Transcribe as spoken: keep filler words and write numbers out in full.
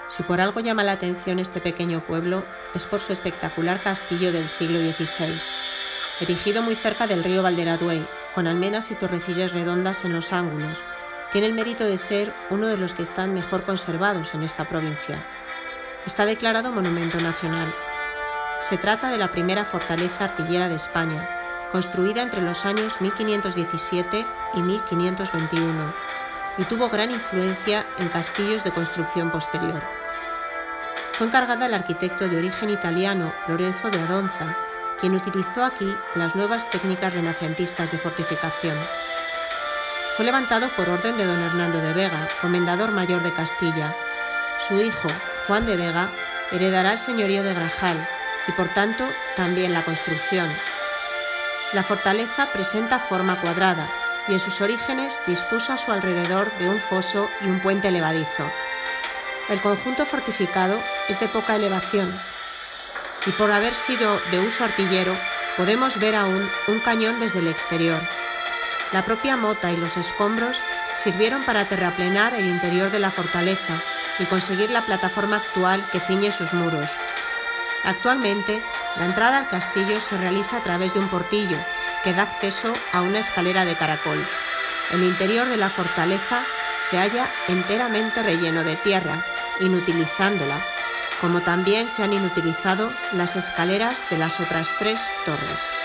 Si por algo llama la atención este pequeño pueblo, es por su espectacular castillo del siglo dieciséis, erigido muy cerca del río Valderaduey, con almenas y torrecillas redondas en los ángulos. Tiene el mérito de ser uno de los que están mejor conservados en esta provincia. Está declarado Monumento Nacional. Se trata de la primera fortaleza artillera de España, construida entre los años mil quinientos diecisiete y mil quinientos veintiuno, y tuvo gran influencia en castillos de construcción posterior. Fue encargada al arquitecto de origen italiano Lorenzo de Adonza, quien utilizó aquí las nuevas técnicas renacentistas de fortificación. Fue levantado por orden de don Hernando de Vega, comendador mayor de Castilla. Su hijo, Juan de Vega, heredará el señorío de Grajal y por tanto también la construcción. La fortaleza presenta forma cuadrada y en sus orígenes dispuso a su alrededor de un foso y un puente levadizo. El conjunto fortificado es de poca elevación y por haber sido de uso artillero podemos ver aún un cañón desde el exterior. La propia mota y los escombros sirvieron para terraplenar el interior de la fortaleza y conseguir la plataforma actual que ciñe sus muros. Actualmente, la entrada al castillo se realiza a través de un portillo que da acceso a una escalera de caracol. El interior de la fortaleza se halla enteramente relleno de tierra, inutilizándola, como también se han inutilizado las escaleras de las otras tres torres.